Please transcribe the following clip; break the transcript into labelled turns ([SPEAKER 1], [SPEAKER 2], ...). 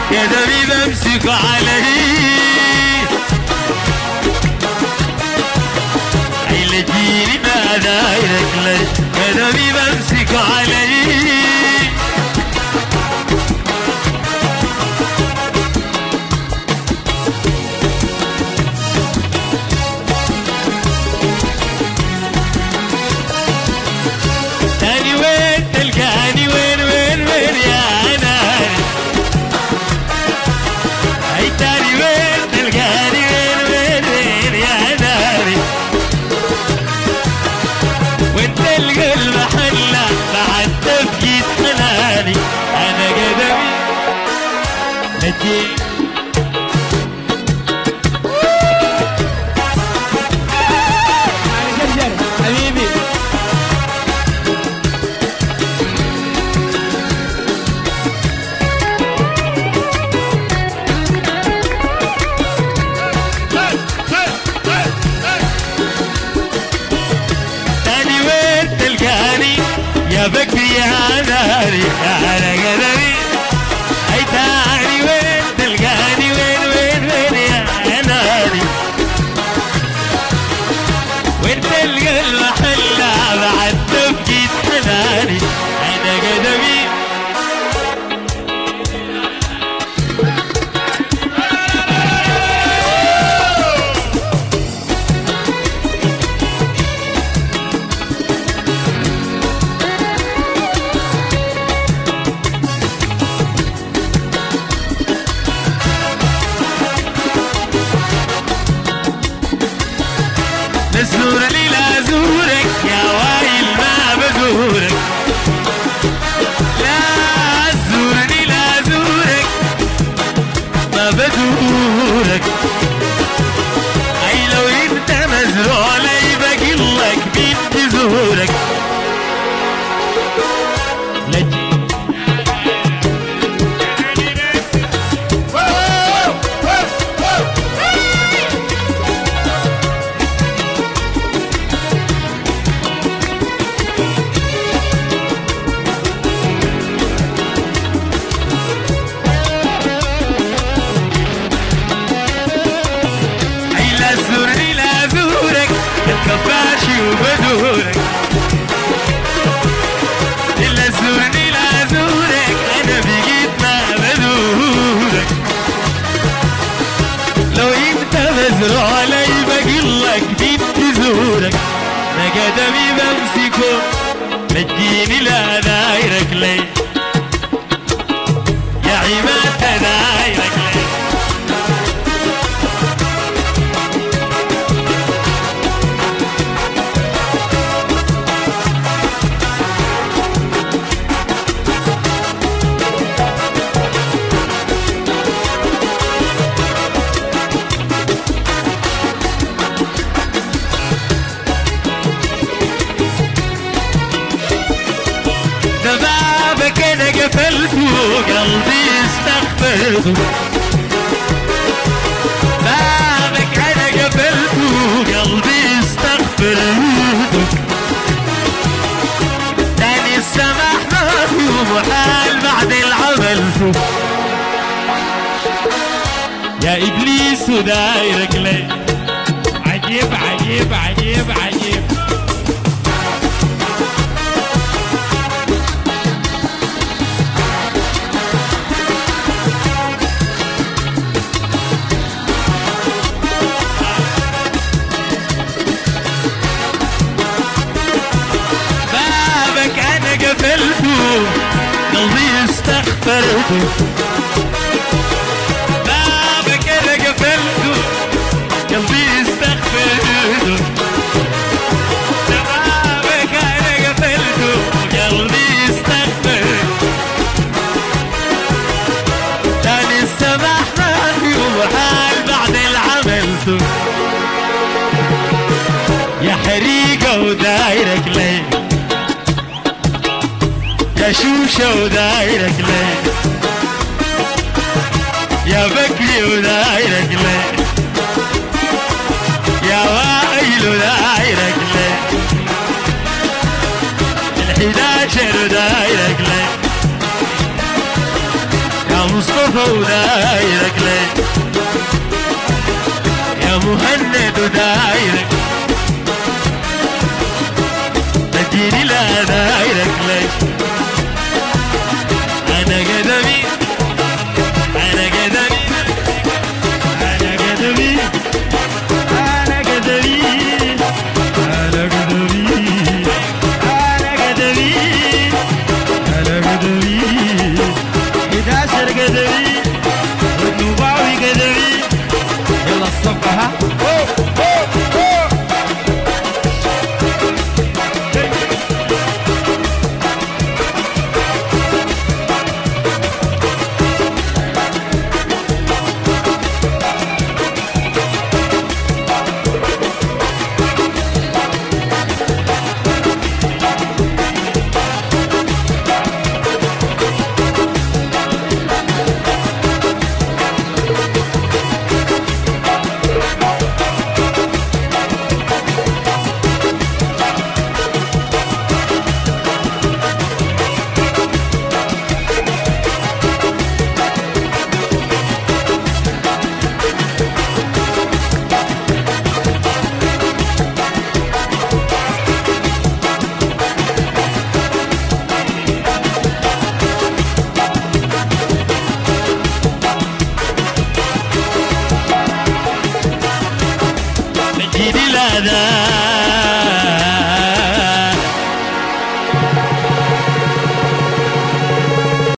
[SPEAKER 1] قدمي بمسك عليه عيلتيني ما دايرك لي قدمي بمسك عليه تاني وين تلقاني وين وين وين يا ناري اي تاني وين تلقاني وين وين وين يا ناري وانت تلقى المحلة بعد تفكيت حناني انا قدمي نجيب حبيبي تاني وين تلقاني يا بكري يا ناري على قدمي اي تاني وين تلقاني وين وين وين يا ناري وين تلقى المحلة بعد تبكي حناني انا قدمي نزورني لا زورك يا وايل ما بزورك لا زورني لا زورك ما بزورك اي لو انت مزروع لي بقلك بنت زورك لجي زورني لا زورك الكفاشي وبدورك إلا زورني لا زورك أنا بقيت ما بدورك لو أنت مزروع لي بقلك بنت زورك أنا قدمي بمسكه نجيني لا دايرك لي يا عماد دايرك لي بابك انا قفلته قلبي استغفرته بابك انا قفلته قلبي استغفرته تاني السماح ما في محال بعد العمل يا ابليس ودايرك لي عجيب عجيب عجيب عجيب قفلته قلبي استغفرته بابك انا قفلته قلبي استغفرته بابك انا قفلته قلبي استغفرته تاني السماح ما في محال بعد العمل يا حريقة ودايرك ليه يا شوشة ودايرك ليه يا بكري ودايرك ليه يا وائل ودايرك ليه ال11 ودايرك ليه يا مصطفى ودايرك ليه يا مهند ودايرك